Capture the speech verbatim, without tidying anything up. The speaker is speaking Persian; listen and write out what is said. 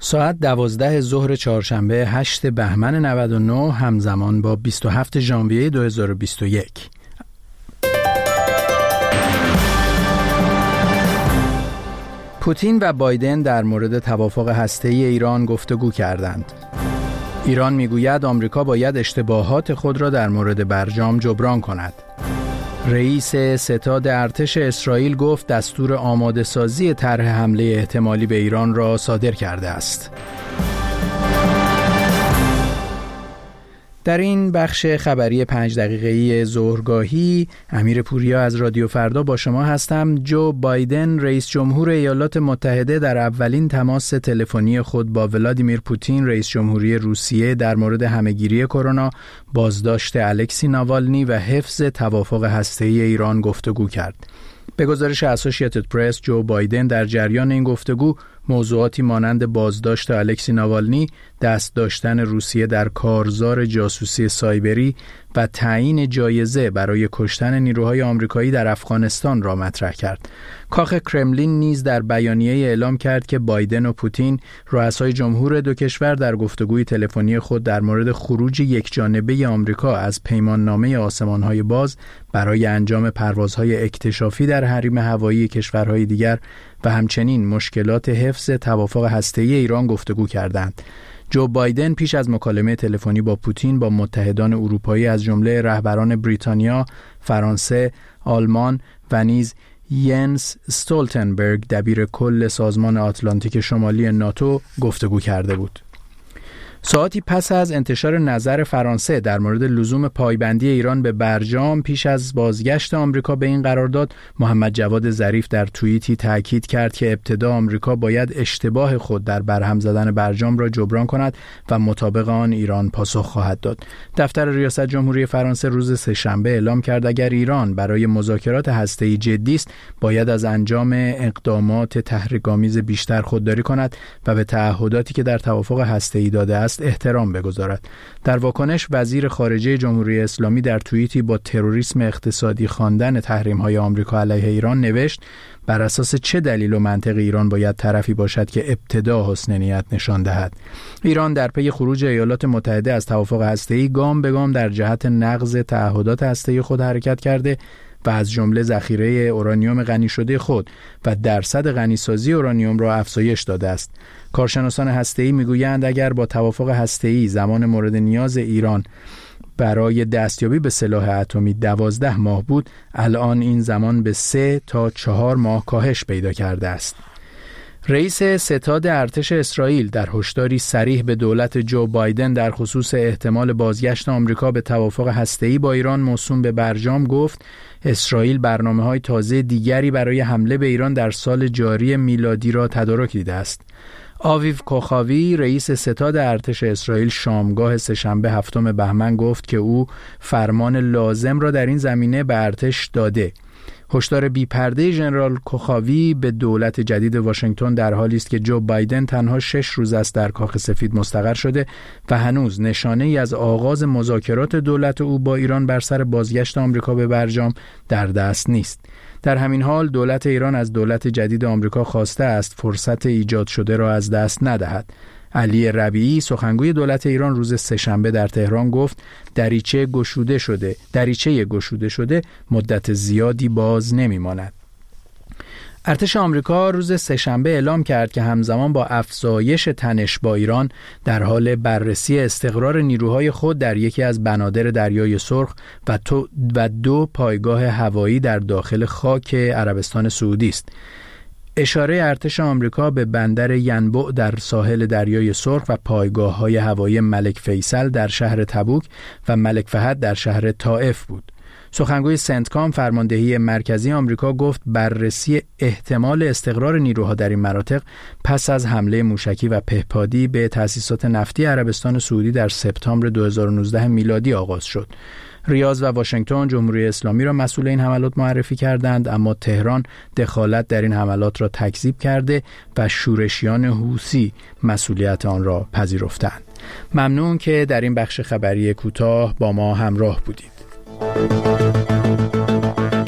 ساعت دوازده ظهر چهارشنبه هشت بهمن نود و نه همزمان با بیست و هفتم ژانویه دو هزار و بیست و یک. پوتین و بایدن در مورد توافق هسته‌ای ایران گفتگو کردند. ایران میگوید آمریکا باید اشتباهات خود را در مورد برجام جبران کند. رئیس ستاد ارتش اسرائیل گفت دستور آماده سازی طرح حمله احتمالی به ایران را صادر کرده است. در این بخش خبری پنج دقیقه‌ای ظهرگاهی امیر پوریا از رادیو فردا با شما هستم. جو بایدن رئیس جمهور ایالات متحده در اولین تماس تلفنی خود با ولادیمیر پوتین رئیس جمهوری روسیه در مورد همهگیری کرونا، بازداشت الکسی ناوالنی و حفظ توافق هسته‌ای ایران گفتگو کرد. به گزارش اسوسییتد پرس، جو بایدن در جریان این گفتگو موضوعاتی مانند بازداشت الکسی ناوالنی، دست داشتن روسیه در کارزار جاسوسی سایبری و تعیین جایزه برای کشتن نیروهای آمریکایی در افغانستان را مطرح کرد. کاخ کرملین نیز در بیانیه اعلام کرد که بایدن و پوتین رؤسای جمهور دو کشور در گفتگوی تلفنی خود در مورد خروج یکجانبه آمریکا از پیماننامه آسمان‌های باز برای انجام پروازهای اکتشافی در حریم هوایی کشورهای دیگر و همچنین مشکلات حفظ توافق هسته‌ای ایران گفتگو کردند. جو بایدن پیش از مکالمه تلفنی با پوتین با متحدان اروپایی از جمله رهبران بریتانیا، فرانسه، آلمان و نیز ینس استولتنبرگ دبیر کل سازمان آتلانتیک شمالی ناتو گفتگو کرده بود. ساعتی پس از انتشار نظر فرانسه در مورد لزوم پایبندی ایران به برجام پیش از بازگشت آمریکا به این قرارداد، محمد جواد ظریف در توییتی تاکید کرد که ابتدا آمریکا باید اشتباه خود در برهم زدن برجام را جبران کند و مطابق آن ایران پاسخ خواهد داد. دفتر ریاست جمهوری فرانسه روز سه‌شنبه اعلام کرد اگر ایران برای مذاکرات هسته‌ای جدی است، باید از انجام اقدامات تحریک‌آمیز بیشتر خودداری کند و به تعهداتی که در توافق هسته‌ای داده است احترام بگذارد. در واکنش، وزیر خارجه جمهوری اسلامی در توییتی با تروریسم اقتصادی خواندن تحریم‌های آمریکا علیه ایران نوشت بر اساس چه دلیل و منطق ایران باید طرفی باشد که ابتدا حسن نیت نشان دهد؟ ایران در پی خروج ایالات متحده از توافق هسته‌ای گام به گام در جهت نقض تعهدات هسته‌ای خود حرکت کرده و از جمله ذخیره اورانیوم غنی شده خود و درصد غنیسازی اورانیوم را افزایش داده است. کارشناسان هسته‌ای میگویند اگر با توافق هسته‌ای زمان مورد نیاز ایران برای دستیابی به سلاح اتمی دوازده ماه بود، الان این زمان به سه تا چهار ماه کاهش پیدا کرده است. رئیس ستاد ارتش اسرائیل در هشداری صریح به دولت جو بایدن در خصوص احتمال بازگشت آمریکا به توافق هسته‌ای با ایران موسوم به برجام گفت اسرائیل برنامه‌های تازه دیگری برای حمله به ایران در سال جاری میلادی را تدارک دیده است. آویو کوخاوی رئیس ستاد ارتش اسرائیل شامگاه سه‌شنبه هفتم بهمن گفت که او فرمان لازم را در این زمینه به ارتش داده. هشدار بی‌پرده ژنرال کوخاوی به دولت جدید واشنگتن در حالی است که جو بایدن تنها شش روز است در کاخ سفید مستقر شده و هنوز نشانه‌ای از آغاز مذاکرات دولت او با ایران بر سر بازگشت آمریکا به برجام در دست نیست. در همین حال دولت ایران از دولت جدید آمریکا خواسته است فرصت ایجاد شده را از دست ندهد. علی ربیعی سخنگوی دولت ایران روز سه‌شنبه در تهران گفت دریچه گشوده شده دریچه گشوده شده مدت زیادی باز نمی‌ماند. ارتش آمریکا روز سه‌شنبه اعلام کرد که همزمان با افزایش تنش با ایران در حال بررسی استقرار نیروهای خود در یکی از بنادر دریای سرخ و, و دو پایگاه هوایی در داخل خاک عربستان سعودی است. اشاره ارتش آمریکا به بندر ینبع در ساحل دریای سرخ و پایگاه‌های هوایی ملک فیصل در شهر تبوک و ملک فهد در شهر طائف بود. سخنگوی سنتکام فرماندهی مرکزی آمریکا گفت بررسی احتمال استقرار نیروها در این مناطق پس از حمله موشکی و پهپادی به تأسیسات نفتی عربستان سعودی در سپتامبر دو هزار و نوزده میلادی آغاز شد. ریاض و واشنگتن جمهوری اسلامی را مسئول این حملات معرفی کردند، اما تهران دخالت در این حملات را تکذیب کرده و شورشیان حوثی مسئولیت آن را پذیرفتند. ممنون که در این بخش خبری کوتاه با ما همراه بودید.